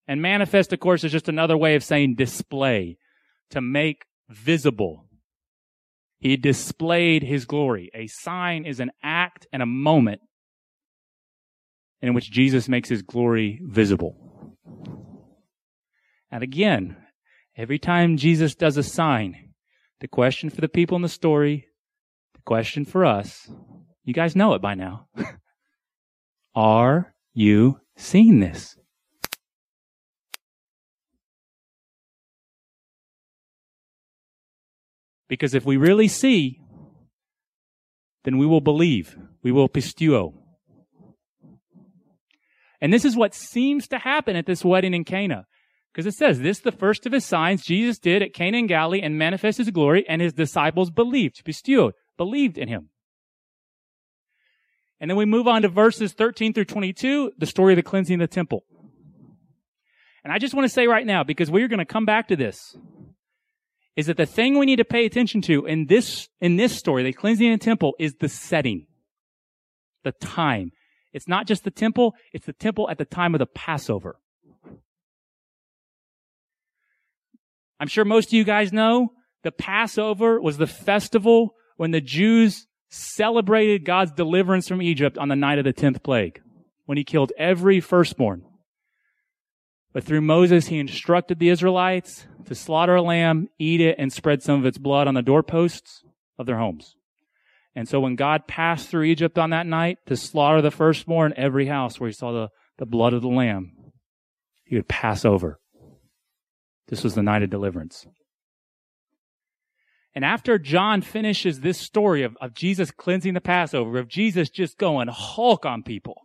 And manifest, of course, is just another way of saying display, to make visible. He displayed his glory. A sign is an act and a moment in which Jesus makes his glory visible. And again, every time Jesus does a sign, the question for the people in the story, the question for us, you guys know it by now. Are you seeing this? Because if we really see, then we will believe. We will pisteuo. And this is what seems to happen at this wedding in Cana. Because it says, this is the first of his signs Jesus did at Cana in Galilee and manifested his glory, and his disciples believed, pisteuo, believed in him. And then we move on to verses 13 through 22, the story of the cleansing of the temple. And I just want to say right now, because we're going to come back to this, is that the thing we need to pay attention to in this story, the cleansing of the temple, is the setting, the time. It's not just the temple, it's the temple at the time of the Passover. I'm sure most of you guys know the Passover was the festival when the Jews celebrated God's deliverance from Egypt on the night of the 10th plague, when he killed every firstborn. But through Moses, he instructed the Israelites to slaughter a lamb, eat it, and spread some of its blood on the doorposts of their homes. And so when God passed through Egypt on that night to slaughter the firstborn, every house where he saw the blood of the lamb, he would pass over. This was the night of deliverance. And after John finishes this story of Jesus cleansing the Passover, of Jesus just going Hulk on people,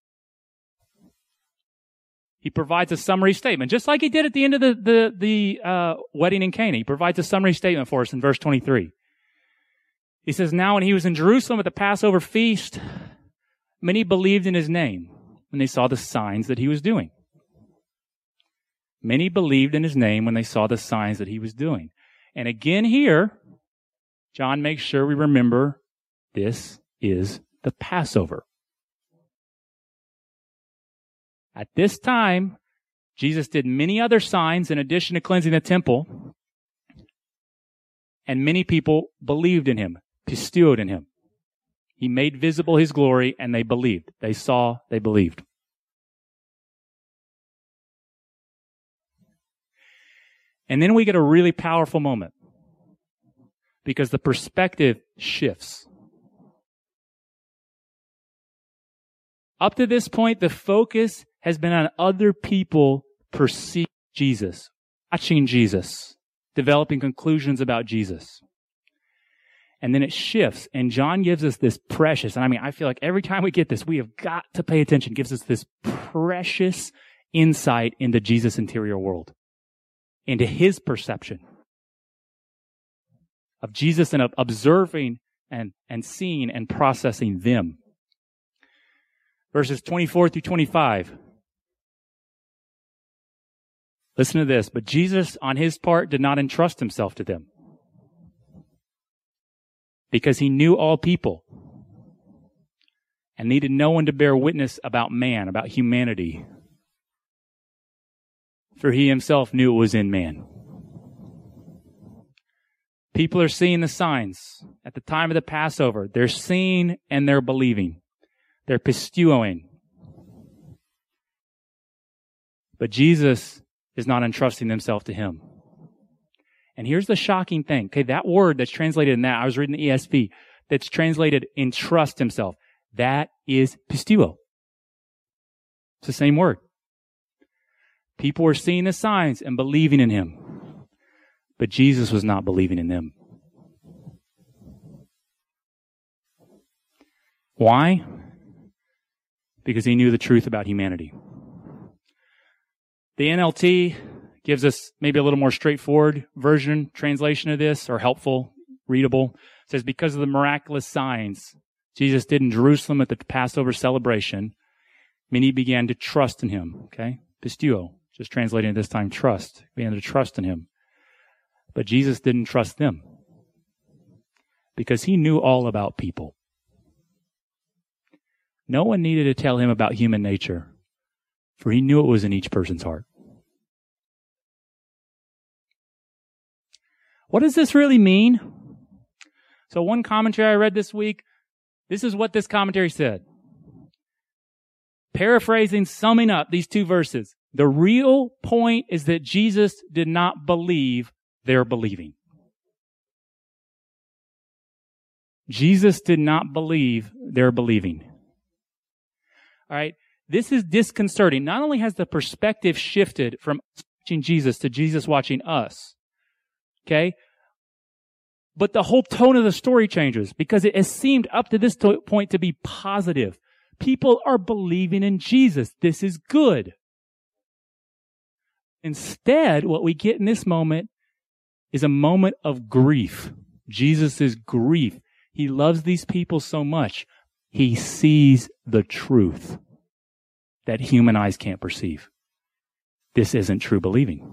he provides a summary statement, just like he did at the end of the wedding in Cana. He provides a summary statement for us in verse 23. He says, now when he was in Jerusalem at the Passover feast, many believed in his name when they saw the signs that he was doing. Many believed in his name when they saw the signs that he was doing. And again here, John makes sure we remember this is the Passover. At this time, Jesus did many other signs in addition to cleansing the temple, and many people believed in him, pisteuoed in him. He made visible his glory, and they believed. They saw, they believed. And then we get a really powerful moment, because the perspective shifts. Up to this point, the focus has been on other people perceiving Jesus, watching Jesus, developing conclusions about Jesus. And then it shifts, and John gives us this precious, and I feel like every time we get this, we have got to pay attention, gives us this precious insight into Jesus' interior world, into his perception of Jesus and of observing and seeing and processing them. Verses 24 through 25. Listen to this. But Jesus, on his part, did not entrust himself to them, because he knew all people and needed no one to bear witness about man, about humanity. For he himself knew it was in man. People are seeing the signs at the time of the Passover. They're seeing and they're believing. They're pisteuoing. But Jesus is not entrusting himself to him. And here's the shocking thing. Okay, that word that's translated in that, I was reading the ESV, that's translated entrust himself. That is pisteuo. It's the same word. People were seeing the signs and believing in him. But Jesus was not believing in them. Why? Because he knew the truth about humanity. The NLT gives us maybe a little more straightforward translation of this, or helpful, readable. It says, because of the miraculous signs Jesus did in Jerusalem at the Passover celebration, many began to trust in him. Okay? Pisteuo, just translating at this time, trust. Began to trust in him. But Jesus didn't trust them, because he knew all about people. No one needed to tell him about human nature, for he knew it was in each person's heart. What does this really mean? So one commentary I read this week, this is what this commentary said. Paraphrasing, summing up these two verses. The real point is that Jesus did not believe their believing. Jesus did not believe their believing. All right. This is disconcerting. Not only has the perspective shifted from watching Jesus to Jesus watching us, okay, but the whole tone of the story changes because it has seemed up to this point to be positive. People are believing in Jesus. This is good. Instead, what we get in this moment is a moment of grief. Jesus' grief. He loves these people so much. He sees the truth that human eyes can't perceive. This isn't true believing.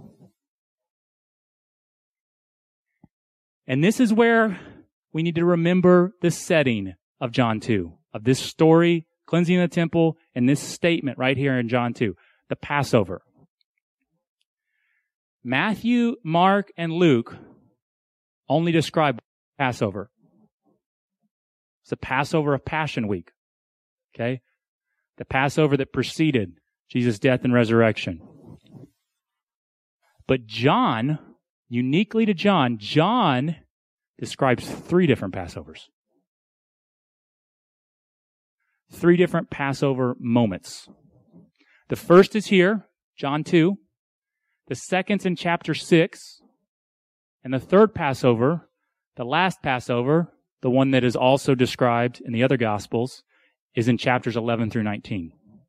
And this is where we need to remember the setting of John 2, of this story, cleansing the temple, and this statement right here in John 2, the Passover. Matthew, Mark, and Luke only describe Passover. It's the Passover of Passion Week. Okay? The Passover that preceded Jesus' death and resurrection. But John, uniquely to John, John describes 3 different Passovers. 3 different Passover moments. The first is here, John 2. The second's in chapter 6. And the third Passover, the last Passover, the one that is also described in the other Gospels, is in chapters 11 through 19.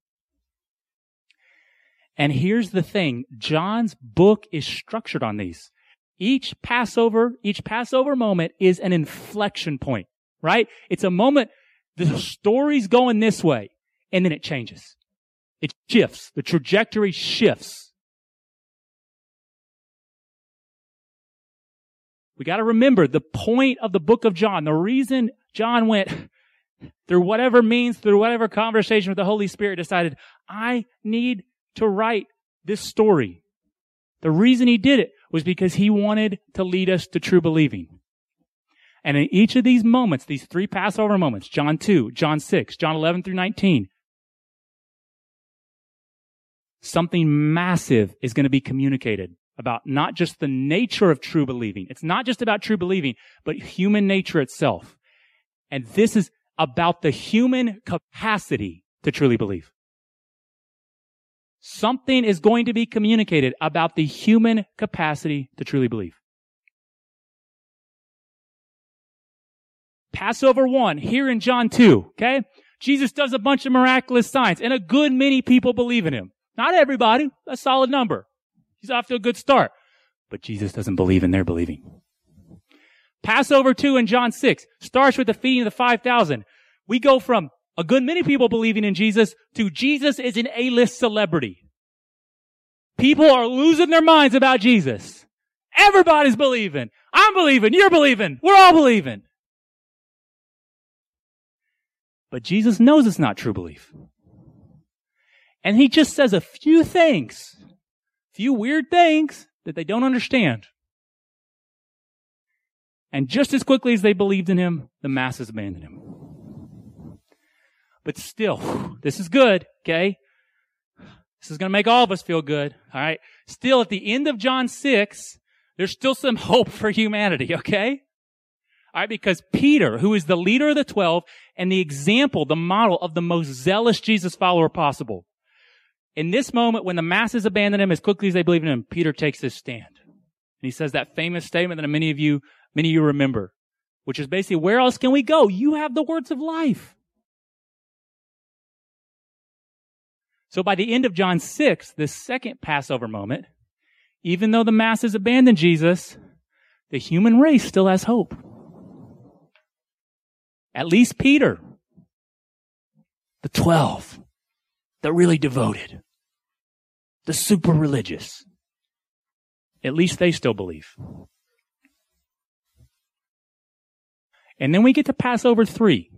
And here's the thing. John's book is structured on these. Each Passover moment is an inflection point, right? It's a moment, the story's going this way, and then it changes. It shifts. The trajectory shifts. We got to remember the point of the book of John. The reason John went through whatever means, through whatever conversation with the Holy Spirit, decided, I need to write this story. The reason he did it was because he wanted to lead us to true believing. And in each of these moments, these 3 Passover moments, John 2, John 6, John 11 through 19, something massive is going to be communicated about not just the nature of true believing. It's not just about true believing, but human nature itself. And this is about the human capacity to truly believe. Something is going to be communicated about the human capacity to truly believe. Passover 1, here in John 2, okay? Jesus does a bunch of miraculous signs, and a good many people believe in him. Not everybody, a solid number. He's off to a good start. But Jesus doesn't believe in their believing. Passover 2 in John 6 starts with the feeding of the 5,000. We go from a good many people believing in Jesus to Jesus is an A-list celebrity. People are losing their minds about Jesus. Everybody's believing. I'm believing. You're believing. We're all believing. But Jesus knows it's not true belief. And he just says a few things, few weird things that they don't understand. And just as quickly as they believed in him, the masses abandoned him. But still, this is good, okay? This is going to make all of us feel good, all right? Still, at the end of John 6, there's still some hope for humanity, okay? All right, because Peter, who is the leader of the 12 and the example, the model of the most zealous Jesus follower possible, in this moment, when the masses abandon him as quickly as they believe in him, Peter takes his stand. And he says that famous statement that many of you remember, which is basically, where else can we go? You have the words of life. So by the end of John 6, the second Passover moment, even though the masses abandon Jesus, the human race still has hope. At least Peter, the 12, the really devoted, the super religious, at least they still believe. And then we get to Passover 3.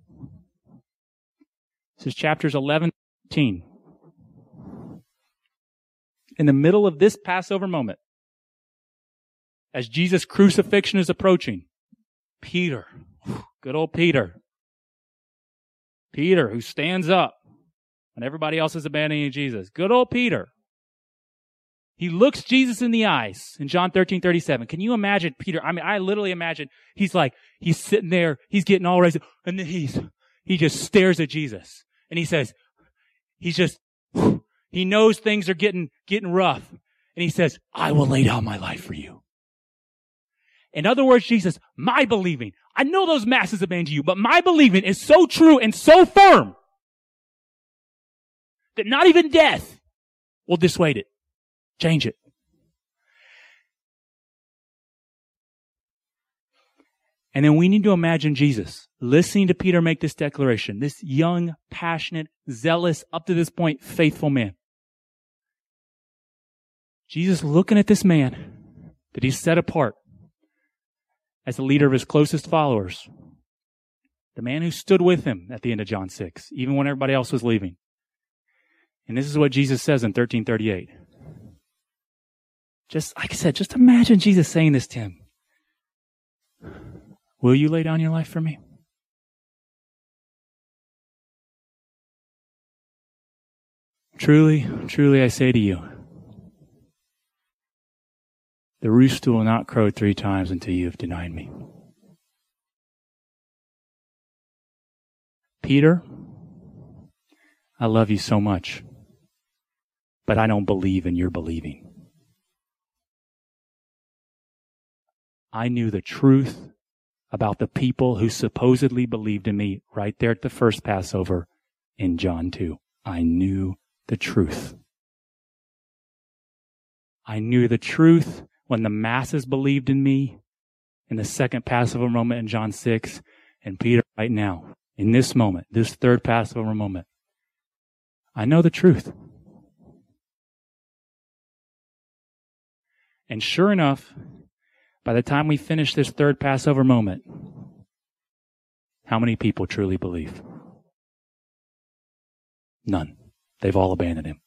This is chapters 11 and 13. In the middle of this Passover moment, as Jesus' crucifixion is approaching, Peter, good old Peter. Peter, who stands up when everybody else is abandoning Jesus. Good old Peter. He looks Jesus in the eyes in John 13:37. Can you imagine Peter? I mean, I literally imagine he's sitting there, he's getting all raised, and then he just stares at Jesus. And he says, he knows things are getting rough. And he says, I will lay down my life for you. In other words, Jesus, my believing, I know those masses abandon you, but my believing is so true and so firm that not even death will dissuade it. Change it. And then we need to imagine Jesus listening to Peter make this declaration, this young, passionate, zealous, up to this point, faithful man. Jesus looking at this man that he's set apart as the leader of his closest followers, the man who stood with him at the end of John 6, even when everybody else was leaving. And this is what Jesus says in 13:38. Just like I said, just imagine Jesus saying this to him. Will you lay down your life for me? Truly, truly I say to you, the rooster will not crow 3 times until you have denied me. Peter, I love you so much, but I don't believe in your believing. I knew the truth about the people who supposedly believed in me right there at the first Passover in John 2. I knew the truth. I knew the truth when the masses believed in me in the second Passover moment in John 6. And Peter, right now, in this moment, this third Passover moment, I know the truth. And sure enough, by the time we finish this third Passover moment, how many people truly believe? None. They've all abandoned him.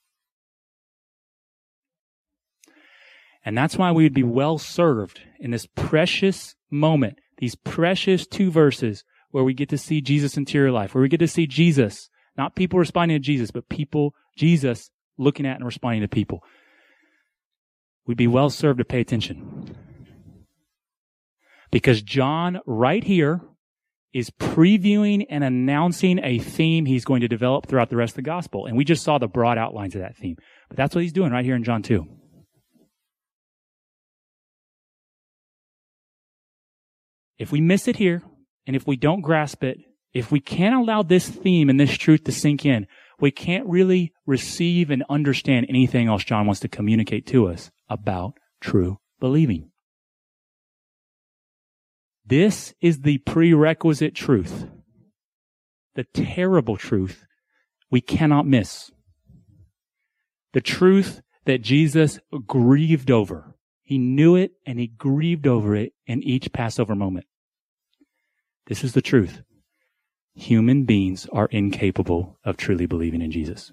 And that's why we would be well served in this precious moment, these precious 2 verses where we get to see Jesus' interior life, where we get to see Jesus, not people responding to Jesus, but Jesus looking at and responding to people. We'd be well served to pay attention. Because John, right here, is previewing and announcing a theme he's going to develop throughout the rest of the gospel. And we just saw the broad outlines of that theme. But that's what he's doing right here in John 2. If we miss it here, and if we don't grasp it, if we can't allow this theme and this truth to sink in, we can't really receive and understand anything else John wants to communicate to us about true believing. This is the prerequisite truth, the terrible truth we cannot miss. The truth that Jesus grieved over. He knew it and he grieved over it in each Passover moment. This is the truth. Human beings are incapable of truly believing in Jesus.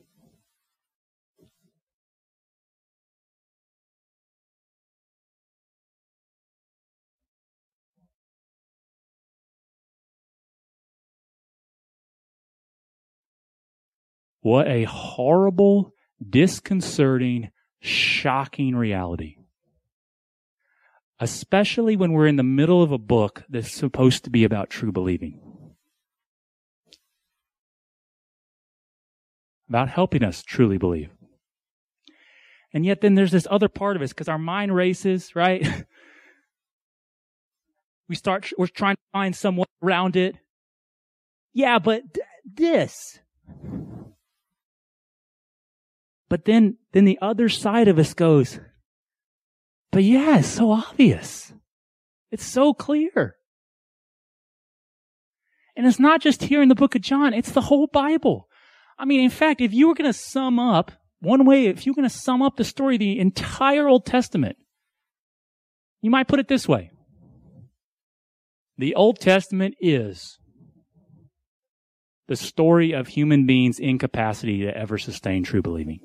What a horrible, disconcerting, shocking reality. Especially when we're in the middle of a book that's supposed to be about true believing. About helping us truly believe. And yet then there's this other part of us, because our mind races, right? We're trying to find some way around it. Yeah, but this. But then the other side of us goes, but yeah, it's so obvious. It's so clear. And it's not just here in the book of John, it's the whole Bible. I mean, in fact, if you were going to sum up, if you're going to sum up the story of the entire Old Testament, you might put it this way. The Old Testament is the story of human beings' incapacity to ever sustain true believing.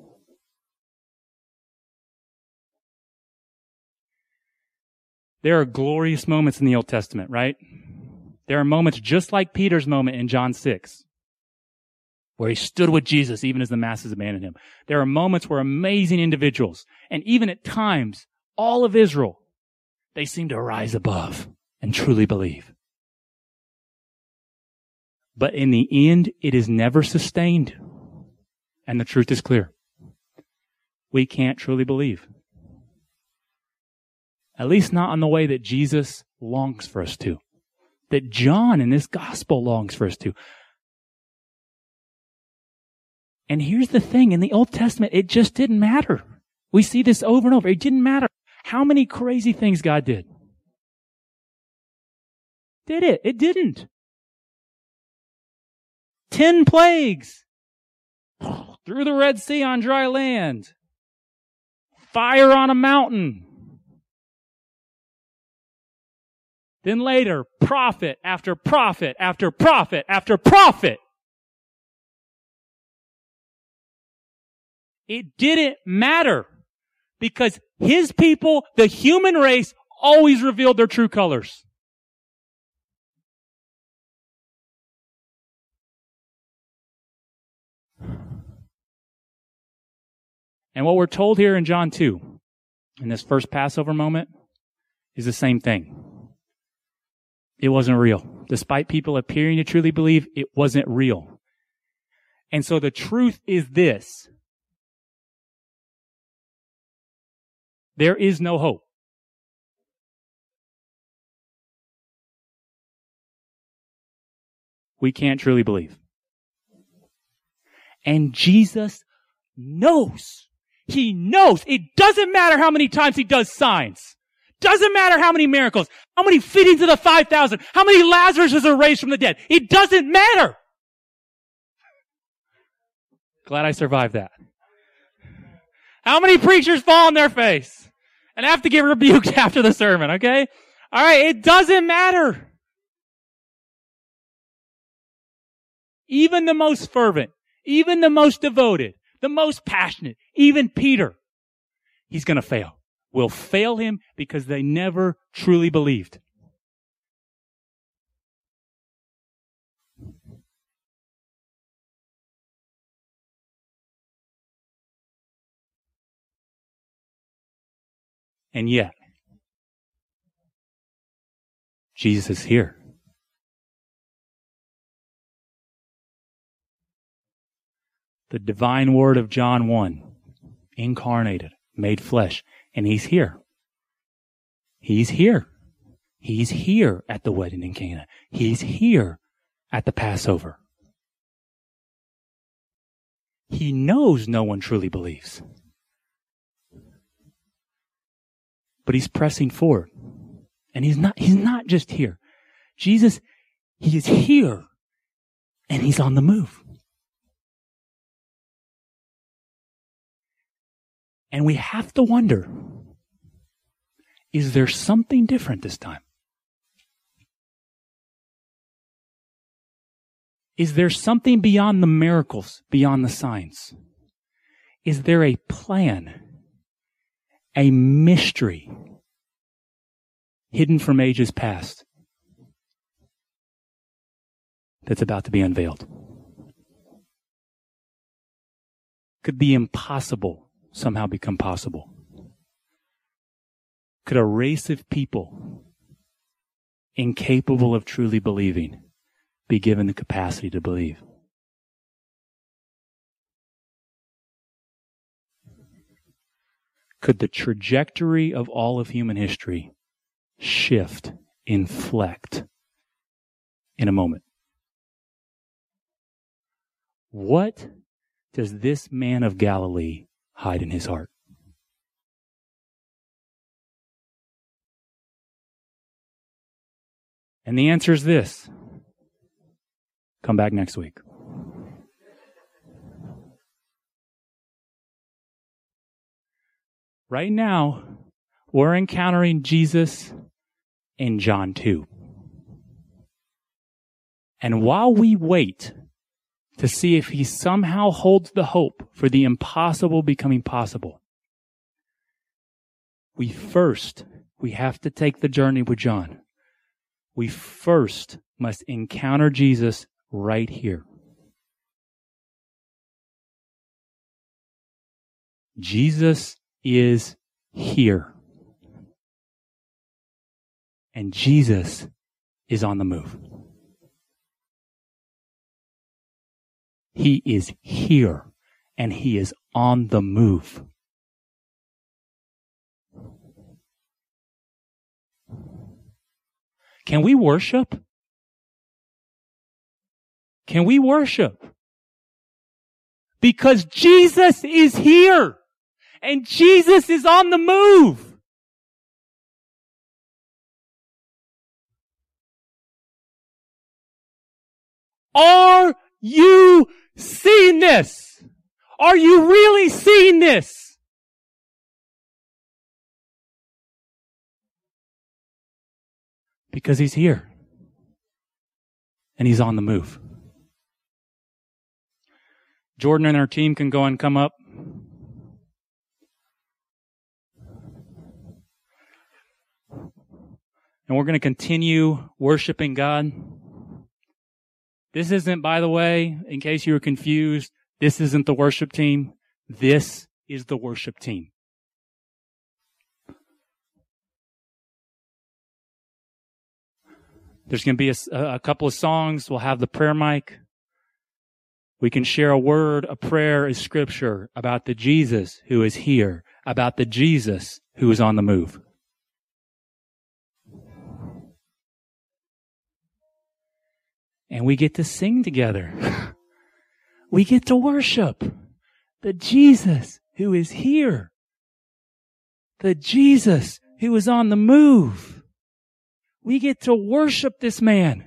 There are glorious moments in the Old Testament, right? There are moments just like Peter's moment in John 6, where he stood with Jesus even as the masses abandoned him. There are moments where amazing individuals, and even at times, all of Israel, they seem to rise above and truly believe. But in the end, it is never sustained. And the truth is clear. We can't truly believe. At least not in the way that Jesus longs for us to. That John in this gospel longs for us to. And here's the thing. In the Old Testament, it just didn't matter. We see this over and over. It didn't matter how many crazy things God did. Did it? It didn't. 10 plagues. Through the Red Sea on dry land. Fire on a mountain. Then later, prophet after prophet after prophet after prophet. It didn't matter because his people, the human race, always revealed their true colors. And what we're told here in John 2, in this first Passover moment, is the same thing. It wasn't real. Despite people appearing to truly believe, it wasn't real. And so the truth is this. There is no hope. We can't truly believe. And Jesus knows. He knows. It doesn't matter how many times he does signs. Doesn't matter how many miracles, how many feedings of the 5,000, how many Lazarus are raised from the dead. It doesn't matter. Glad I survived that. How many preachers fall on their face and have to get rebuked after the sermon, okay? All right, it doesn't matter. Even the most fervent, even the most devoted, the most passionate, even Peter, he's going to fail. Will fail him because they never truly believed. And yet, Jesus is here. The divine word of John 1, incarnated, made flesh. And he's here. He's here. He's here at the wedding in Cana. He's here at the Passover. He knows no one truly believes. But he's pressing forward. And he's not just here. Jesus, he is here. And he's on the move. And we have to wonder, is there something different this time? Is there something beyond the miracles, beyond the signs? Is there a plan, a mystery hidden from ages past that's about to be unveiled? Could the impossible somehow become possible? Could a race of people incapable of truly believing be given the capacity to believe? Could the trajectory of all of human history shift, inflect in a moment? What does this man of Galilee hide in his heart? And the answer is this. Come back next week. Right now, we're encountering Jesus in John 2. And while we wait to see if he somehow holds the hope for the impossible becoming possible, we first we have to take the journey with John. We first must encounter Jesus right here. Jesus is here. And Jesus is on the move. He is here and he is on the move. Can we worship? Can we worship? Because Jesus is here and Jesus is on the move. Are you seeing this? Are you really seeing this? Because he's here. And he's on the move. Jordan and our team can go and come up. And we're going to continue worshiping God. This isn't, by the way, in case you were confused, this isn't the worship team. This is the worship team. There's going to be a couple of songs. We'll have the prayer mic. We can share a word, a prayer, a scripture about the Jesus who is here, about the Jesus who is on the move. And we get to sing together. We get to worship the Jesus who is here. The Jesus who is on the move. We get to worship this man.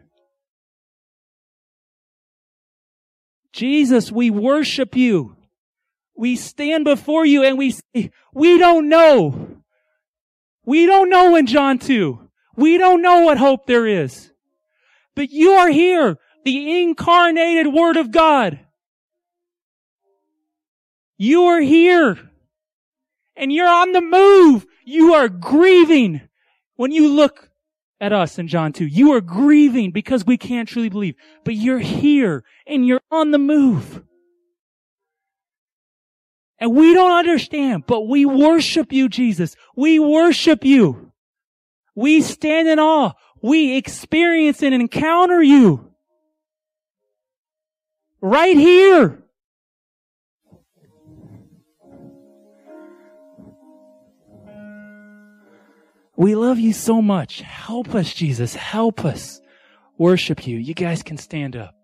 Jesus, we worship you. We stand before you and we say, we don't know. We don't know in John 2. We don't know what hope there is. But you are here, the incarnated Word of God. You are here. And you're on the move. You are grieving. When you look at us in John 2, you are grieving because we can't truly believe. But you're here and you're on the move. And we don't understand, but we worship you, Jesus. We worship you. We stand in awe. We experience and encounter you. Right here. We love you so much. Help us, Jesus. Help us worship you. You guys can stand up.